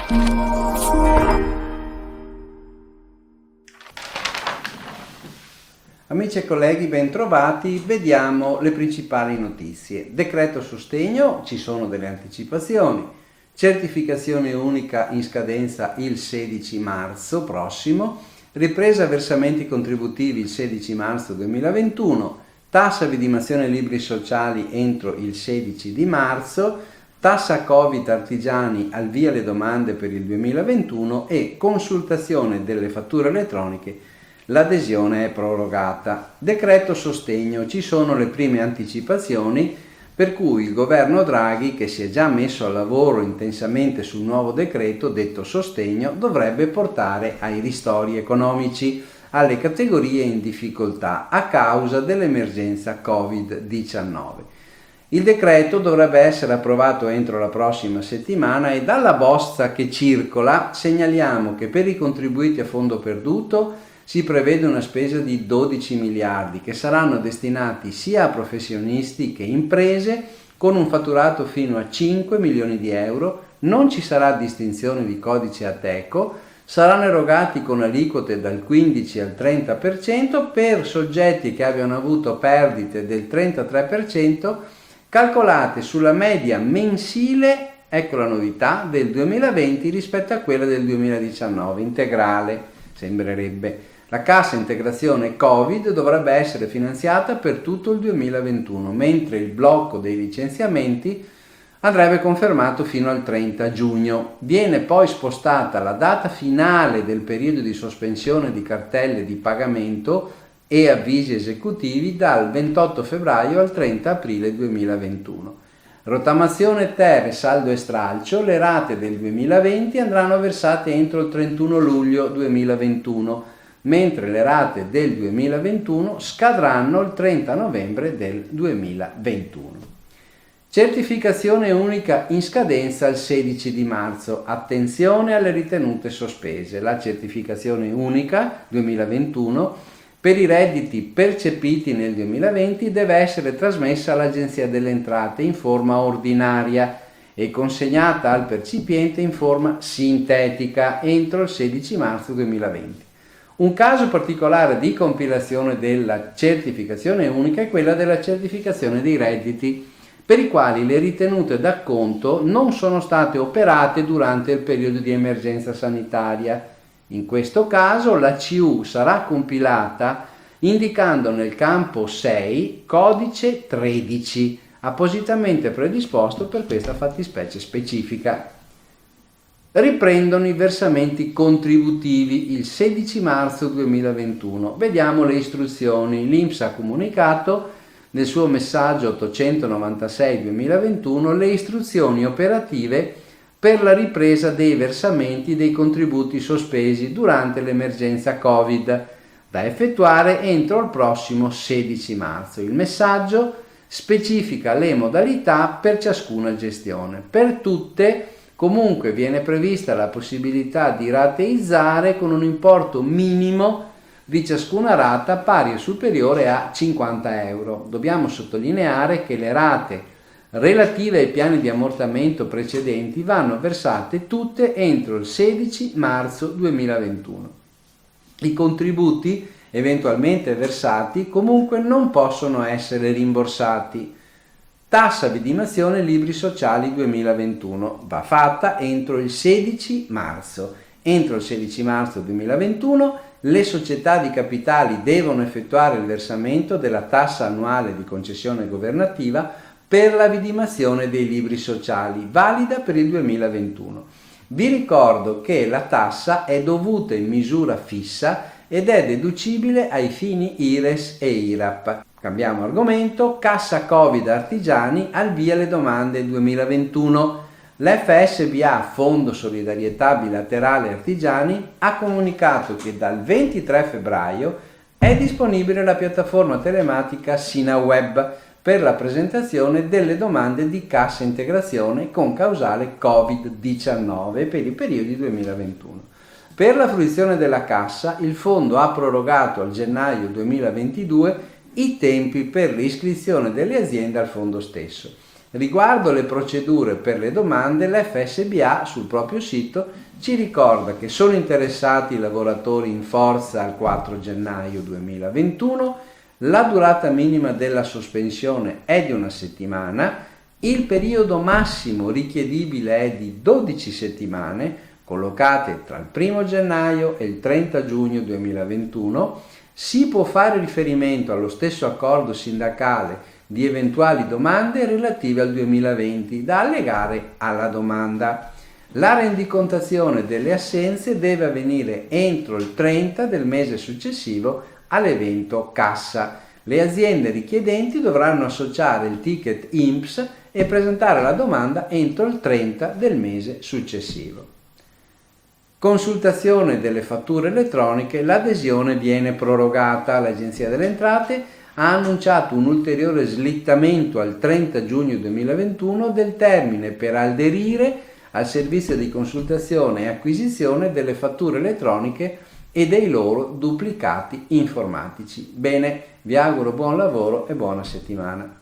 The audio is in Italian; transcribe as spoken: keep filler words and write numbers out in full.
Amici e colleghi, bentrovati. Vediamo le principali notizie. Decreto sostegno, ci sono delle anticipazioni. Certificazione unica in scadenza il sedici marzo prossimo. Ripresa versamenti contributivi il sedici marzo duemilaventuno. Tassa vidimazione libri sociali entro il sedici di marzo. Tassa Covid artigiani al via le domande per il duemilaventuno e consultazione delle fatture elettroniche. L'adesione è prorogata. Decreto sostegno, ci sono le prime anticipazioni per cui il governo Draghi, che si è già messo al lavoro intensamente sul nuovo decreto detto sostegno, dovrebbe portare ai ristori economici alle categorie in difficoltà a causa dell'emergenza covid diciannove. Il decreto dovrebbe essere approvato entro la prossima settimana e dalla bozza che circola segnaliamo che per i contribuiti a fondo perduto si prevede una spesa di dodici miliardi che saranno destinati sia a professionisti che imprese con un fatturato fino a cinque milioni di euro, non ci sarà distinzione di codice Ateco, saranno erogati con aliquote dal quindici al trenta per cento per soggetti che abbiano avuto perdite del trentatré per cento calcolate sulla media mensile, ecco la novità, del duemilaventi rispetto a quella del duemiladiciannove, integrale, sembrerebbe. La cassa integrazione Covid dovrebbe essere finanziata per tutto il duemilaventuno, mentre il blocco dei licenziamenti andrebbe confermato fino al trenta giugno. Viene poi spostata la data finale del periodo di sospensione di cartelle di pagamento e avvisi esecutivi dal ventotto febbraio al trenta aprile duemilaventuno. Rottamazione ter e saldo e stralcio, le rate del duemilaventi andranno versate entro il trentuno luglio duemilaventuno, mentre le rate del duemilaventuno scadranno il trenta novembre del duemilaventuno. Certificazione unica in scadenza il sedici di marzo. Attenzione alle ritenute sospese. La certificazione unica duemilaventuno per i redditi percepiti nel duemilaventi deve essere trasmessa all'Agenzia delle Entrate in forma ordinaria e consegnata al percipiente in forma sintetica entro il sedici marzo duemilaventi. Un caso particolare di compilazione della certificazione unica è quella della certificazione dei redditi, per i quali le ritenute d'acconto non sono state operate durante il periodo di emergenza sanitaria. In questo caso la C U sarà compilata indicando nel campo sei codice tredici, appositamente predisposto per questa fattispecie specifica. Riprendono i versamenti contributivi il sedici marzo duemilaventuno. Vediamo le istruzioni. L'I N P S ha comunicato nel suo messaggio ottocentonovantasei duemilaventuno le istruzioni operative per la ripresa dei versamenti dei contributi sospesi durante l'emergenza Covid, da effettuare entro il prossimo sedici marzo. Il messaggio specifica le modalità per ciascuna gestione. Per tutte comunque viene prevista la possibilità di rateizzare con un importo minimo di ciascuna rata pari o superiore a cinquanta euro. Dobbiamo sottolineare che le rate relative ai piani di ammortamento precedenti vanno versate tutte entro il sedici marzo duemilaventuno. I contributi eventualmente versati comunque non possono essere rimborsati. Tassa vidimazione libri sociali duemilaventuno va fatta entro il sedici marzo. Entro il sedici marzo duemilaventuno le società di capitali devono effettuare il versamento della tassa annuale di concessione governativa per la vidimazione dei libri sociali, valida per il duemilaventuno. Vi ricordo che la tassa è dovuta in misura fissa ed è deducibile ai fini I R E S e I R A P. Cambiamo argomento. Cassa Covid artigiani al via le domande duemilaventuno. L'F S B A, Fondo Solidarietà Bilaterale Artigiani, ha comunicato che dal ventitré febbraio è disponibile la piattaforma telematica SinaWeb per la presentazione delle domande di cassa integrazione con causale covid diciannove per i periodi duemilaventuno. Per la fruizione della cassa, il fondo ha prorogato al gennaio duemilaventidue i tempi per l'iscrizione delle aziende al fondo stesso. Riguardo le procedure per le domande, l'F S B A sul proprio sito ci ricorda che sono interessati i lavoratori in forza al quattro gennaio duemilaventuno, la durata minima della sospensione è di una settimana, il periodo massimo richiedibile è di dodici settimane, collocate tra il primo gennaio e il trenta giugno duemilaventuno, si può fare riferimento allo stesso accordo sindacale di eventuali domande relative al duemilaventi da allegare alla domanda. La rendicontazione delle assenze deve avvenire entro il trenta del mese successivo all'evento cassa. Le aziende richiedenti dovranno associare il ticket I N P S e presentare la domanda entro il trenta del mese successivo. Consultazione delle fatture elettroniche, l'adesione viene prorogata. L'Agenzia delle Entrate ha annunciato un ulteriore slittamento al trenta giugno duemilaventuno del termine per aderire al servizio di consultazione e acquisizione delle fatture elettroniche e dei loro duplicati informatici. Bene, vi auguro buon lavoro e buona settimana.